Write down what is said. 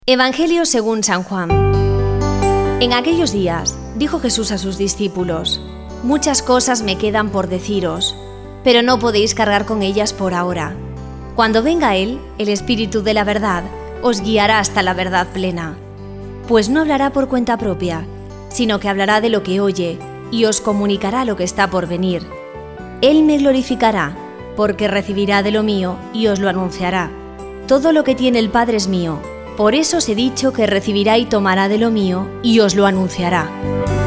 Evangelio según San Juan. En aquellos días dijo Jesús a sus discípulos: «Muchas cosas me quedan por deciros, pero no podéis cargar con ellas por ahora. Cuando venga Él, el Espíritu de la verdad, os guiará hasta la verdad plena. Pues no hablará por cuenta propia, sino que hablará de lo que oye y os comunicará lo que está por venir. Él me glorificará, porque recibirá de lo mío y os lo anunciará. Todo lo que tiene el Padre es mío. Por eso os he dicho que recibirá y tomará de lo mío y os lo anunciará».